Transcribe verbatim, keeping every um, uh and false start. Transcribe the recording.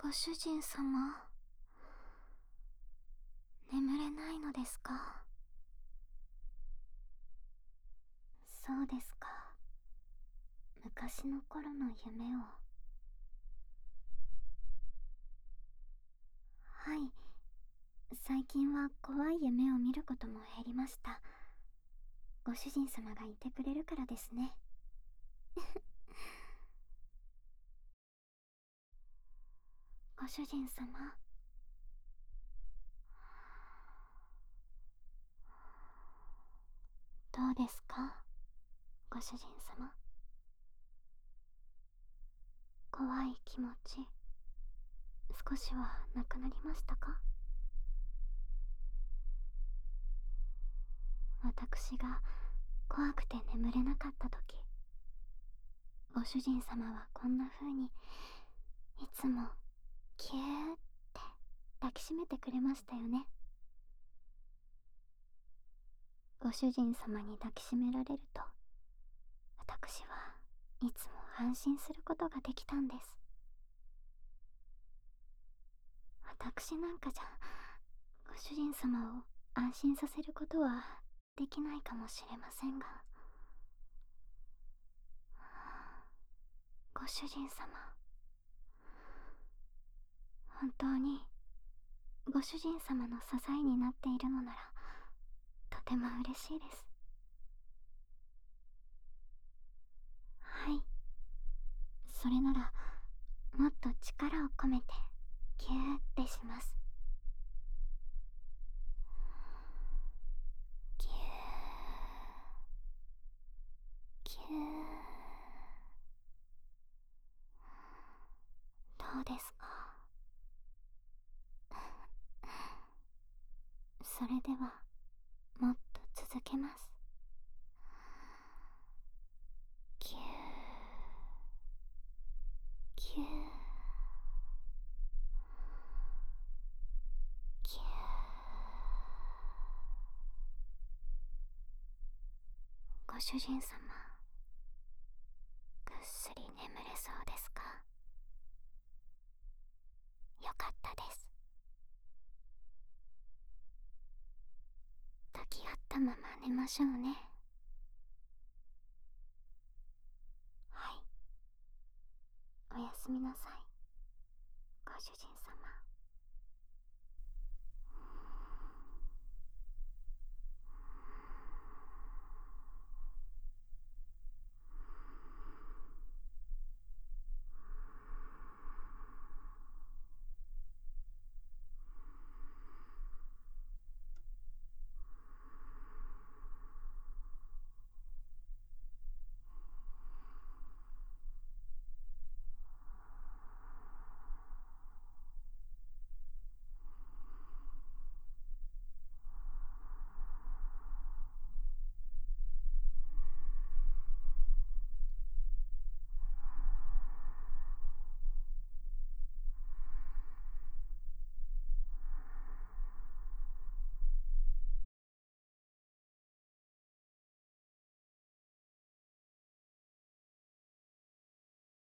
ご主人様、眠れないのですか？そうですか。昔の頃の夢を。はい。最近は怖い夢を見ることも減りました。ご主人様がいてくれるからですね。ご主人様。どうですか、ご主人様。怖い気持ち、少しはなくなりましたか？私が怖くて眠れなかった時、ご主人様はこんな風にいつもキューって抱きしめてくれましたよね。ご主人様に抱きしめられると、私はいつも安心することができたんです。私なんかじゃご主人様を安心させることはできないかもしれませんが、ご主人様、本当にご主人様の支えになっているのならとても嬉しいです。はい。それならもっと力を込めてギューってします。ギューギュー。どうですか？それではもっと続けます。ギューギューギュー。ご主人様、ぐっすり眠れそうですか？よかったです。抱き合ったまま寝ましょうね。はい。おやすみなさい、ご主人